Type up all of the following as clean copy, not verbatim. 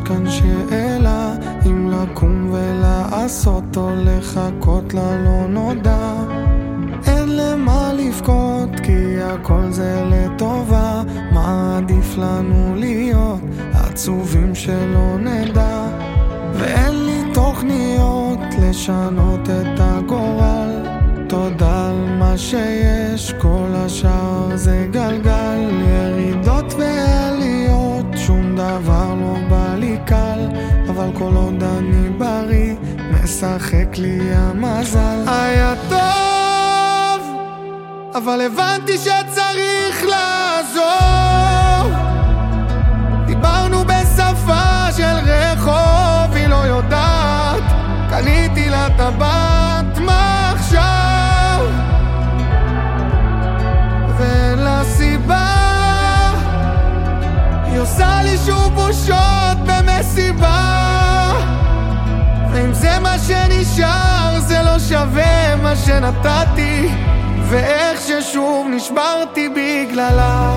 כאן שאלה, אם לקום ולעשות או לחכות ללא נודע. אין למה לבכות כי הכל זה לטובה, מה עדיף לנו להיות עצובים שלא נדע. ואין לי תוכניות לשנות את הגורל, תודה על מה שיש, כל השאר זה גלגל. ירידות ועליות, שום דבר לא בא לי קל, אבל כל עוד אני בריא, משחק לי המזל. היה טוב, אבל הבנתי שצריך לעזור. דיברנו בשפה של רחוב, היא לא יודעת, קניתי לה טבעת מחשב, ואין לה סיבה, היא עושה לי שוב בושות במסיבה. ואם זה מה שנשאר זה לא שווה מה שנתתי, ואיך ששוב נשברתי בגללה.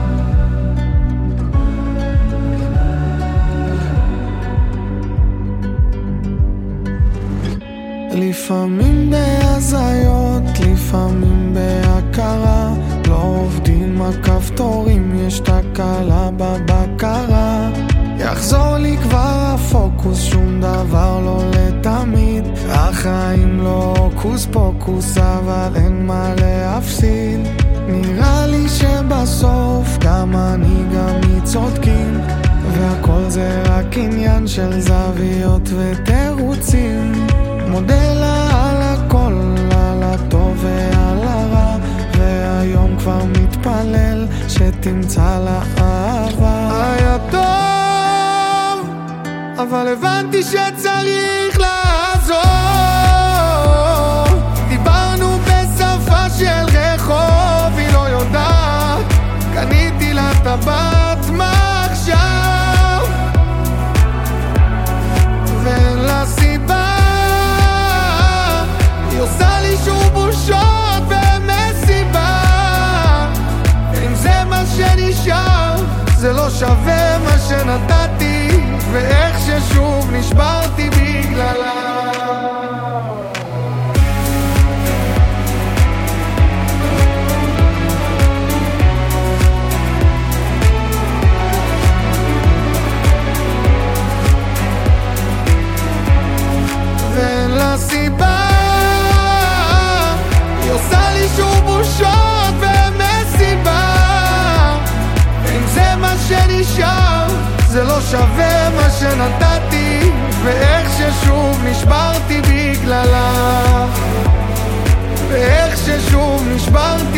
לפעמים בהזיות, לפעמים בהכרה, לא עובדים הכפתורים, יש תקלה בבקרה. יחזור לי כבר הפוקוס, שום דבר לא לתמיד, החיים לא הוקוס פוקוס, אבל אין מה להפסיד. נראה לי שבסוף גם אני גם היא צודקים, והכל זה רק עניין של זוויות ותירוצים. מודה לה על הכל, על הטוב ועל הרע, והיום כבר מתפלל שתמצא לה אהבה. היה טוב, אבל הבנתי שצריך לעזור. דיברנו בשפה של רחוב, היא לא יודעת, קניתי לה טבעת מחשב, ואין לה סיבה, היא עושה לי שוב בושות במסיבה. אם זה מה שנשאר זה לא שווה מה שנתתי, ואיך ששוב נשברתי בגללה. ואין לה סיבה, היא עושה לי שוב בושות במסיבה. אם זה מה שנשאר זה לא שווה מה שנתתי, ואיך ששוב נשברתי בגללה, ואיך ששוב נשברתי